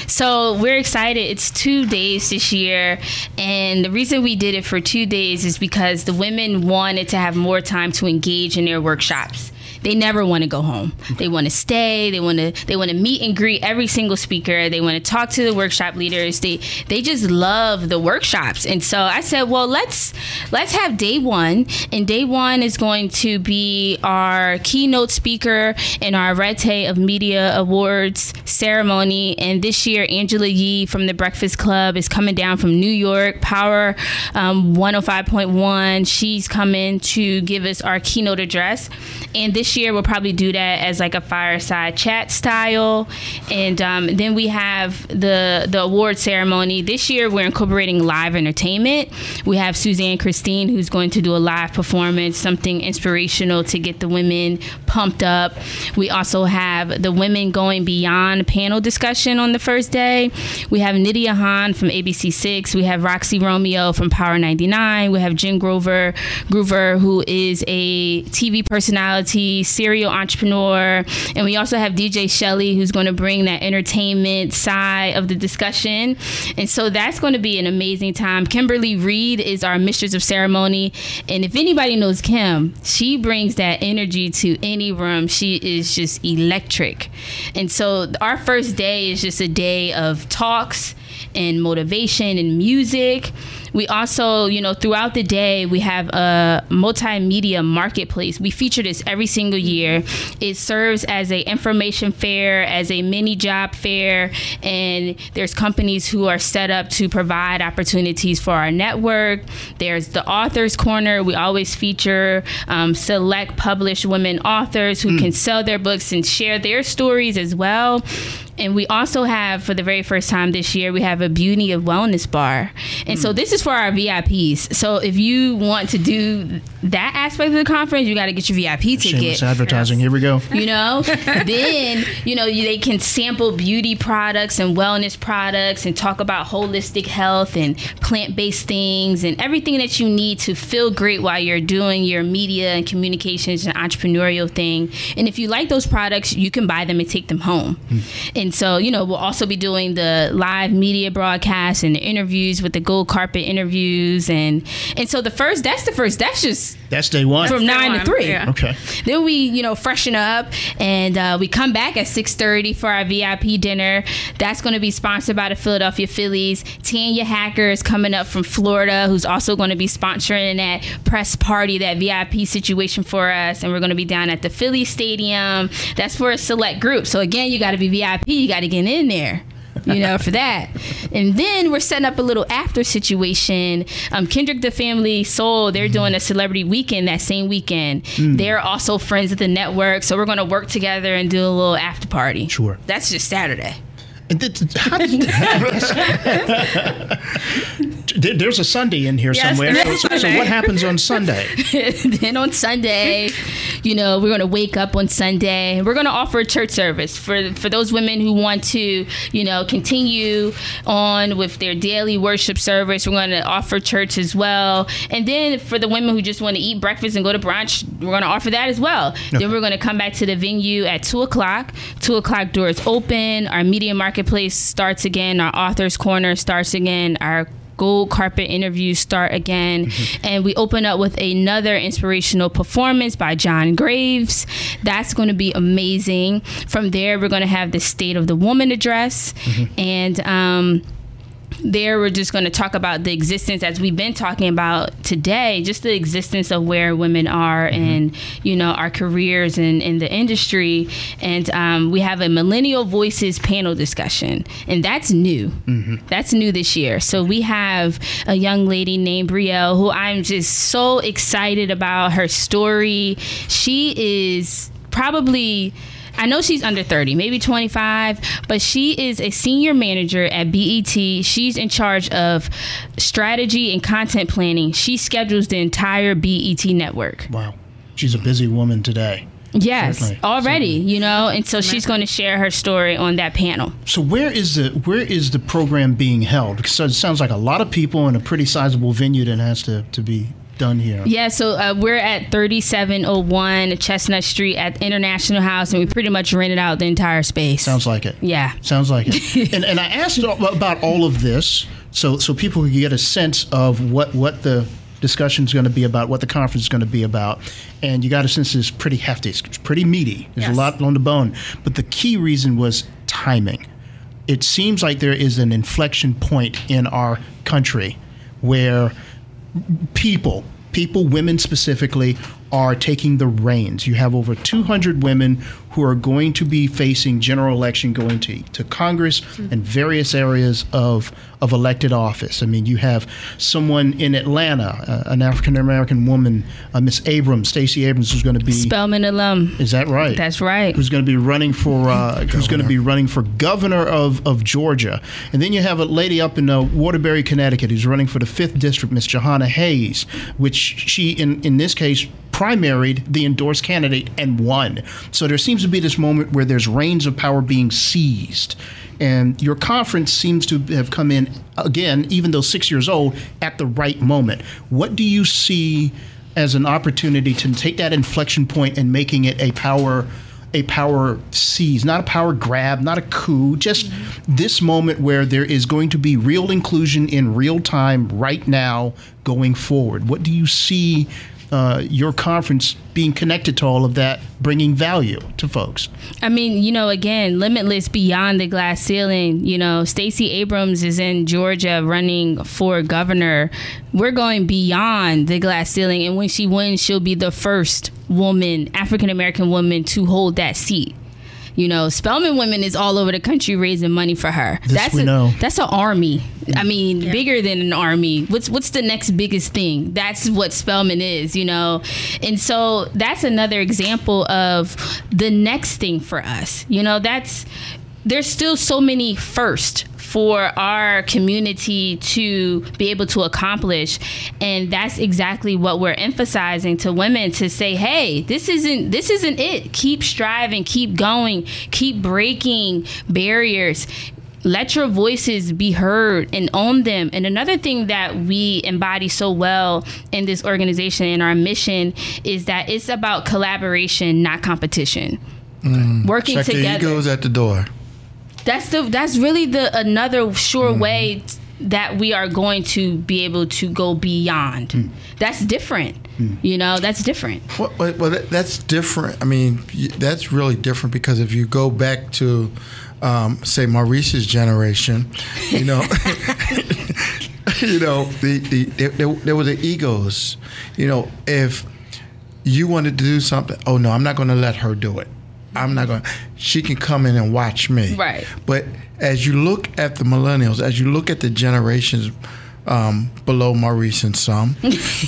So we're excited. It's two days this year. And the reason we did it for two days is because the women wanted to have more time to engage in their workshops. They never want to go home. They want to stay. They want to. They want to meet and greet every single speaker. They want to talk to the workshop leaders. They they just love the workshops. And so I said, well, let's let's have day one. And day one is going to be our keynote speaker in our Rete of Media Awards ceremony. And this year, Angela Yee from the Breakfast Club is coming down from New York. Power um, one oh five point one. She's coming to give us our keynote address. And this year we'll probably do that as like a fireside chat style. And um, then we have the the award ceremony. This year we're incorporating live entertainment. We have Suzanne Christine, who's going to do a live performance, something inspirational to get the women pumped up. We also have the Women Going Beyond panel discussion on the first day. We have Nydia Hahn from A B C six. We have Roxy Romeo from Power ninety-nine. We have Jen Grover, Groover, who is a T V personality, serial entrepreneur. And we also have D J Shelly, who's going to bring that entertainment side of the discussion. And so that's going to be an amazing time. Kimberly Reed is our mistress of ceremony. And if anybody knows Kim, she brings that energy to any room. She is just electric. And so our first day is just a day of talks and motivation and music. We also, you know, throughout the day, we have a multimedia marketplace. We feature this every single year. It serves as a information fair, as a mini job fair, and there's companies who are set up to provide opportunities for our network. There's the Authors Corner. We always feature um, select published women authors who mm. can sell their books and share their stories as well. And we also have, for the very first time this year, we have a beauty of wellness bar. And mm. so this is for our V I Ps. So if you want to do that aspect of the conference, you got to get your V I P ticket. Shameless advertising. Yes. Here we go. You know, then, you know, you, they can sample beauty products and wellness products and talk about holistic health and plant-based things and everything that you need to feel great while you're doing your media and communications and entrepreneurial thing. And if you like those products, you can buy them and take them home. Mm. And so, you know, we'll also be doing the live media broadcasts and the interviews with the gold carpet interviews. And and so the first, that's the first, that's just... That's day one. From That's nine one. to three. Yeah. Okay. Then we, you know, freshen up and uh, we come back at six thirty for our V I P dinner. That's going to be sponsored by the Philadelphia Phillies. Tanya Hacker is coming up from Florida, who's also going to be sponsoring that press party, that V I P situation for us. And we're going to be down at the Philly Stadium. That's for a select group. So again, you got to be V I P. You got to get in there, you know, for that. And then we're setting up a little after situation. Um, Kendrick the Family Soul, they're doing a celebrity weekend that same weekend. Mm. They're also friends of the network. So we're going to work together and do a little after party. Sure. That's just Saturday. How did There's a Sunday in here yes, somewhere. So, so, so what happens on Sunday? Then on Sunday, you know, we're going to wake up on Sunday. We're going to offer a church service for for those women who want to, you know, continue on with their daily worship service. We're going to offer church as well. And then for the women who just want to eat breakfast and go to brunch, we're going to offer that as well. Okay. Then we're going to come back to the venue at two o'clock. two o'clock doors open. Our media marketplace starts again. Our Authors Corner starts again. Our gold carpet interviews start again. Mm-hmm. And we open up with another inspirational performance by John Graves. That's going to be amazing. From there, we're going to have the State of the Woman address. Mm-hmm. And um there we're just going to talk about the existence, as we've been talking about today, just the existence of where women are mm-hmm. and, you know, our careers in, in the industry. And um, we have a Millennial Voices panel discussion, and that's new. Mm-hmm. That's new this year. So we have a young lady named Brielle, who I'm just so excited about her story. She is probably... I know she's under thirty, maybe twenty-five, but she is a senior manager at B E T. She's in charge of strategy and content planning. She schedules the entire B E T network. Wow. She's a busy woman today. Yes, Certainly. already, Certainly. you know, and so she's going to share her story on that panel. So where is the where is the program being held? Because it sounds like a lot of people in a pretty sizable venue that has to, to be done here. Yeah, so uh, we're at thirty-seven oh one Chestnut Street at International House, and we pretty much rented out the entire space. Sounds like it. Yeah. Sounds like it. and and I asked about all of this so so people can get a sense of what, what the discussion is going to be about, what the conference is going to be about. And you got a sense it's pretty hefty. It's pretty meaty. There's yes. a lot on the bone. But the key reason was timing. It seems like there is an inflection point in our country where people, people, women specifically, are taking the reins. You have over two hundred women who are going to be facing general election, going to, to Congress mm-hmm. and various areas of of elected office. I mean, you have someone in Atlanta, uh, an African-American woman, uh, Miss Abrams, Stacey Abrams, who's going to be Spelman alum. Is that right? That's right. Who's going to be running for uh, who's going to be running for governor of, of Georgia. And then you have a lady up in uh, Waterbury, Connecticut, who's running for the fifth district, Miss Johanna Hayes, which she, in, in this case, primaried the endorsed candidate and won. So there seems to be this moment where there's reins of power being seized. And your conference seems to have come in, again, even though six years old, at the right moment. What do you see as an opportunity to take that inflection point and making it a power a power seize, not a power grab, not a coup, just mm-hmm. this moment where there is going to be real inclusion in real time right now going forward? What do you see Uh, your conference being connected to all of that, bringing value to folks? I mean, you know, again, limitless beyond the glass ceiling. You know, Stacey Abrams is in Georgia running for governor. We're going beyond the glass ceiling. And when she wins, she'll be the first woman, African-American woman, to hold that seat. You know, Spelman Women is all over the country raising money for her. This that's we a, know. That's an army. I mean, yeah. bigger than an army. What's what's the next biggest thing? That's what Spelman is, you know. And so that's another example of the next thing for us. You know, that's there's still so many first for our community to be able to accomplish. And that's exactly what we're emphasizing to women, to say, hey, this isn't this isn't it. Keep striving, keep going, keep breaking barriers. Let your voices be heard and own them. And another thing that we embody so well in this organization and our mission is that it's about collaboration, not competition. Mm. Working Check together. Check the egos at the door. That's the that's really the another sure mm. way t- that we are going to be able to go beyond. Mm. That's different. Mm. You know, that's different. Well, well, well, that's different. I mean, that's really different because if you go back to, um, say, Maurice's generation, you know, you know, the, the there, there, there were the egos. You know, if you wanted to do something, oh no, I'm not going to let her do it. I'm not going to, she can come in and watch me. Right. But as you look at the millennials, as you look at the generations um, below Maurice and some,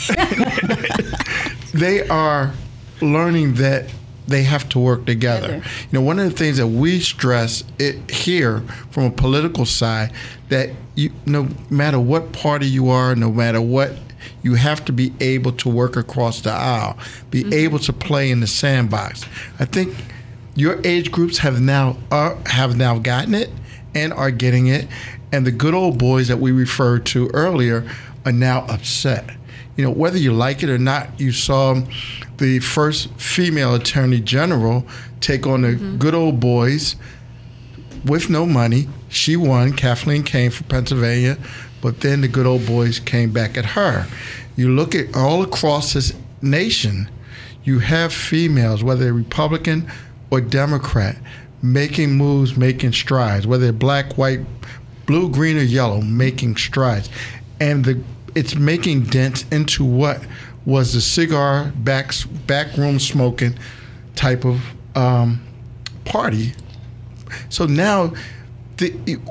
they are learning that they have to work together. together. You know, one of the things that we stress it here from a political side, that you, no matter what party you are, no matter what, you have to be able to work across the aisle, be mm-hmm. able to play in the sandbox. I think your age groups have now are, have now gotten it and are getting it, and the good old boys that we referred to earlier are now upset. You know, whether you like it or not, you saw the first female attorney general take on the mm-hmm. good old boys with no money. She won. Kathleen Kane for Pennsylvania, but then the good old boys came back at her. You look at all across this nation, you have females, whether they're Republican or Democrat, making moves, making strides, whether they're black, white, blue, green, or yellow, making strides. And the it's making dents into what was the cigar back, backroom smoking type of um, party. So now the,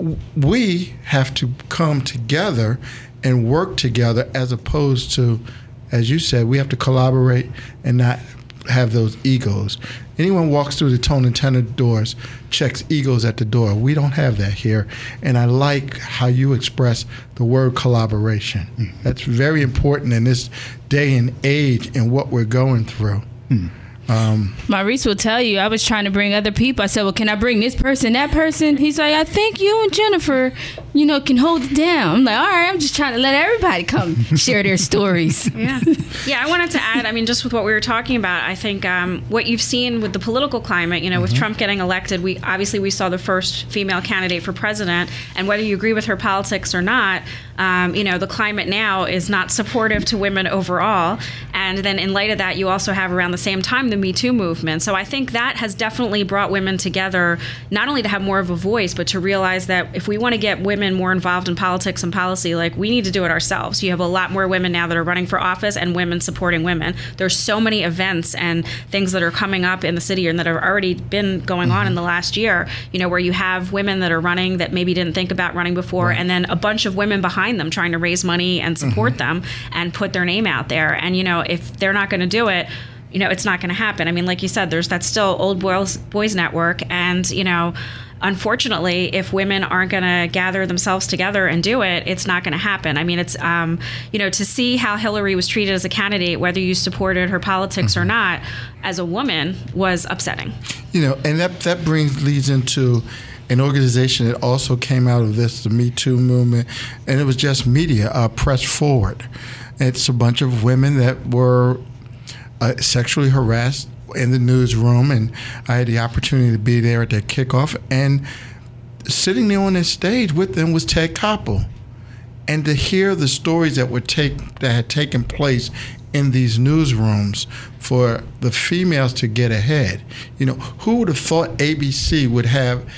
we have to come together and work together, as opposed to, as you said, we have to collaborate and not have those egos. Anyone walks through the Tone and Tenor doors checks egos at the door. We don't have that here. And I like how you express the word collaboration. Mm-hmm. That's very important in this day and age and what we're going through. Mm. Um, Maurice will tell you, I was trying to bring other people. I said, well, can I bring this person, that person? He's like, I think you and Jennifer, you know, can hold it down. I'm like, all right, I'm just trying to let everybody come share their stories. Yeah. Yeah, I wanted to add, I mean, just with what we were talking about, I think um, what you've seen with the political climate, you know, with mm-hmm. Trump getting elected, we obviously we saw the first female candidate for president. And whether you agree with her politics or not, um, you know, the climate now is not supportive to women overall. And then in light of that, you also have around the same time the Me Too movement. So I think that has definitely brought women together, not only to have more of a voice, but to realize that if we want to get women more involved in politics and policy, like, we need to do it ourselves. You have a lot more women now that are running for office and women supporting women. There's so many events and things that are coming up in the city and that have already been going mm-hmm. on in the last year, you know, where you have women that are running that maybe didn't think about running before, right. and then a bunch of women behind them trying to raise money and support mm-hmm. them and put their name out there. And, you know, if they're not going to do it, you know, it's not going to happen. I mean, like you said, there's that still old boys, boys network. And, you know, unfortunately, if women aren't going to gather themselves together and do it, it's not going to happen. I mean, it's, um, you know, to see how Hillary was treated as a candidate, whether you supported her politics mm-hmm. or not, as a woman, was upsetting. You know, and that, that brings leads into an organization that also came out of this, the Me Too movement, and it was just media, uh, Press Forward. It's a bunch of women that were uh, sexually harassed in the newsroom, and I had the opportunity to be there at their kickoff, and sitting there on the stage with them was Ted Koppel. And to hear the stories that were take that had taken place in these newsrooms for the females to get ahead. You know, who would have thought A B C would have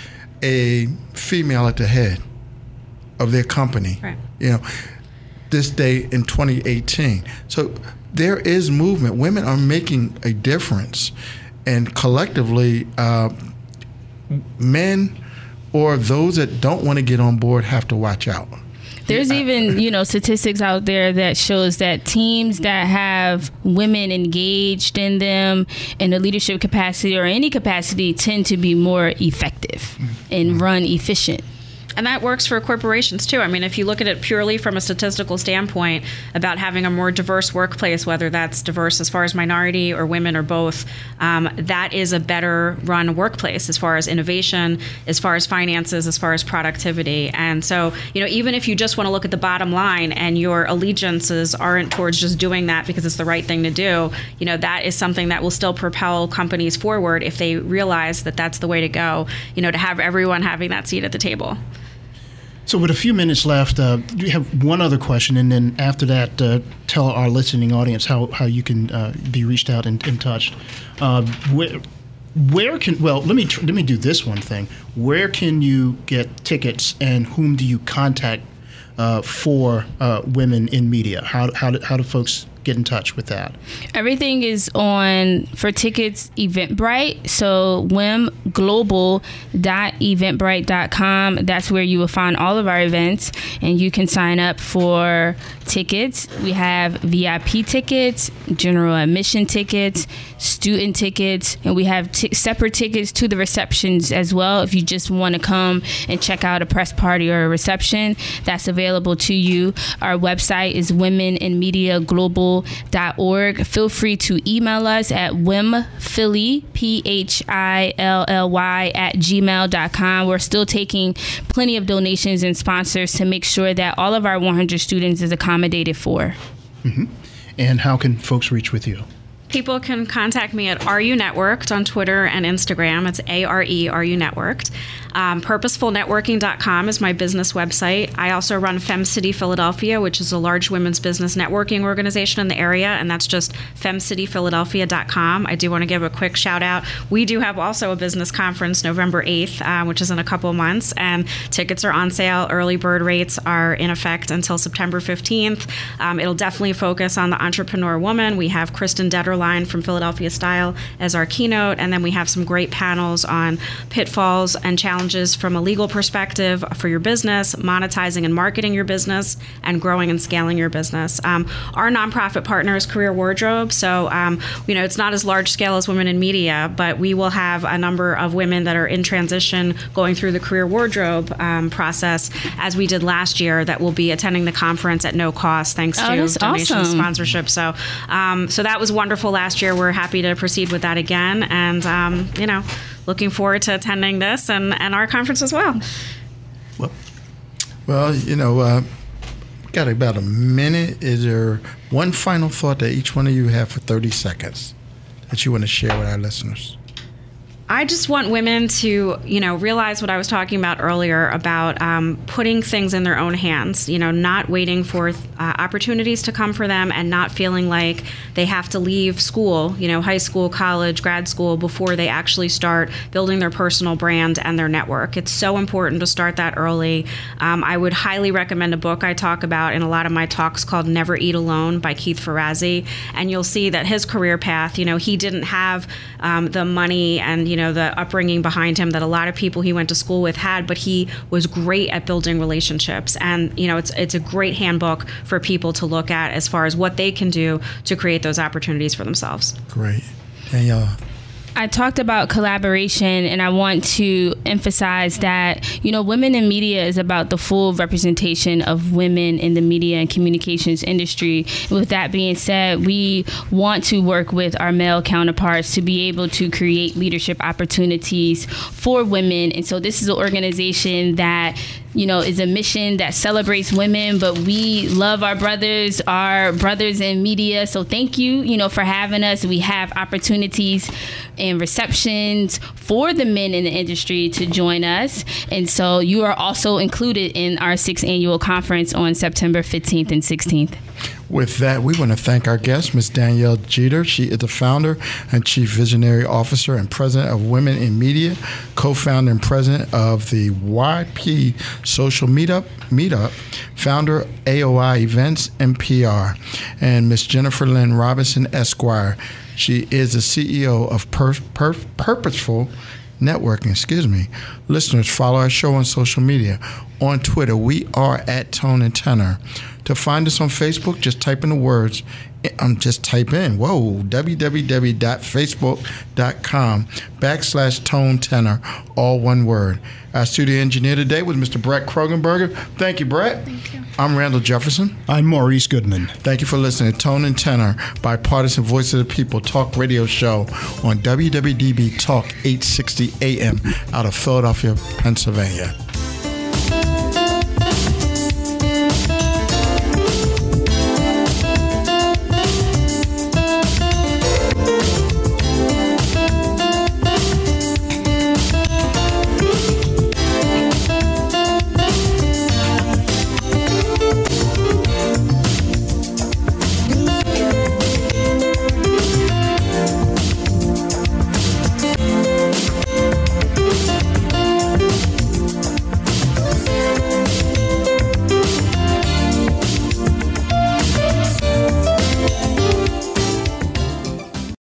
a female at the head of their company? Right. You know, this day in twenty eighteen. So there is movement. Women are making a difference, and collectively, uh, men or those that don't want to get on board have to watch out. There's even, you know, statistics out there that shows that teams that have women engaged in them in a leadership capacity or any capacity tend to be more effective and run efficient. And that works for corporations, too. I mean, if you look at it purely from a statistical standpoint about having a more diverse workplace, whether that's diverse as far as minority or women or both, um, that is a better run workplace as far as innovation, as far as finances, as far as productivity. And so, you know, even if you just want to look at the bottom line and your allegiances aren't towards just doing that because it's the right thing to do, you know, that is something that will still propel companies forward if they realize that that's the way to go, you know, to have everyone having that seat at the table. So with a few minutes left, uh, we have one other question, and then after that, uh, tell our listening audience how, how you can uh, be reached out and, and touched. Uh, where, where can well let me tr- let me do this one thing. Where can you get tickets, and whom do you contact uh, for uh, women in media? How how do, how do folks get in touch with that? Everything is on, for tickets, Eventbrite. So w i m global dot eventbrite dot com. That's where you will find all of our events, and you can sign up for tickets. We have V I P tickets, general admission tickets, student tickets, and we have t- separate tickets to the receptions as well. If you just want to come and check out a press party or a reception, that's available to you. Our website is women in media global dot org. Feel free to email us at wimphilly, P H I L L Y, at gmail dot com. We're still taking plenty of donations and sponsors to make sure that all of our one hundred students is accommodated for. Mm-hmm. And how can folks reach with you? People can contact me at Are You Networked on Twitter and Instagram. It's A R E, Are You Networked. Um, purposeful networking dot com is my business website. I also run FemCity Philadelphia, which is a large women's business networking organization in the area, and that's just fem city philadelphia dot com. I do want to give a quick shout out. We do have also a business conference November eighth, uh, which is in a couple months, and tickets are on sale. Early bird rates are in effect until September fifteenth. Um, it'll definitely focus on the entrepreneur woman. We have Kristen Detterline from Philadelphia Style as our keynote, and then we have some great panels on pitfalls and challenges from a legal perspective for your business, monetizing and marketing your business, and growing and scaling your business. Um, our nonprofit partner is Career Wardrobe, so um, you know it's not as large scale as Women in Media, but we will have a number of women that are in transition going through the Career Wardrobe um, process, as we did last year, that will be attending the conference at no cost thanks oh, to that's donation awesome. sponsorship. So, um, so that was wonderful last year. We're happy to proceed with that again, and um, you know. Looking forward to attending this and, and our conference as well. Well, well you know, uh, we got about a minute. Is there one final thought that each one of you have for thirty seconds that you want to share with our listeners? I just want women to, you know, realize what I was talking about earlier about um, putting things in their own hands, you know, not waiting for uh, opportunities to come for them and not feeling like they have to leave school, you know, high school, college, grad school before they actually start building their personal brand and their network. It's so important to start that early. Um, I would highly recommend a book I talk about in a lot of my talks called Never Eat Alone by Keith Ferrazzi. And you'll see that his career path, you know, he didn't have um, the money and, you know, the upbringing behind him that a lot of people he went to school with had, but he was great at building relationships. And, you know, it's it's a great handbook for people to look at as far as what they can do to create those opportunities for themselves. Great. Danielle. I talked about collaboration, and I want to emphasize that, you know, Women in Media is about the full representation of women in the media and communications industry. With that being said, we want to work with our male counterparts to be able to create leadership opportunities for women. And so this is an organization that, you know, is a mission that celebrates women, but we love our brothers, our brothers in media. So thank you, you know, for having us. We have opportunities and receptions for the men in the industry to join us. And so you are also included in our sixth annual conference on September fifteenth and sixteenth. With that, we want to thank our guest, Miz Danielle Jeter. She is the founder and chief visionary officer and president of Women in Media, co-founder and president of the Y P Social Meetup, Meetup, founder A O I Events and P R, and Miz Jennifer Lynn Robinson, Esquire. She is the C E O of Pur- Pur- Purposeful Networking. Excuse me. Listeners, follow our show on social media. On Twitter, we are at Tone and Tenor. To find us on Facebook, just type in the words. Um, just type in, whoa, www.facebook.com backslash Tone Tenor, all one word. Our studio engineer today was Mister Brett Krogenberger. Thank you, Brett. Thank you. I'm Randall Jefferson. I'm Maurice Goodman. Thank you for listening to Tone and Tenor, Bipartisan Voice of the People talk radio show on W W D B Talk eight sixty A M out of Philadelphia, Pennsylvania.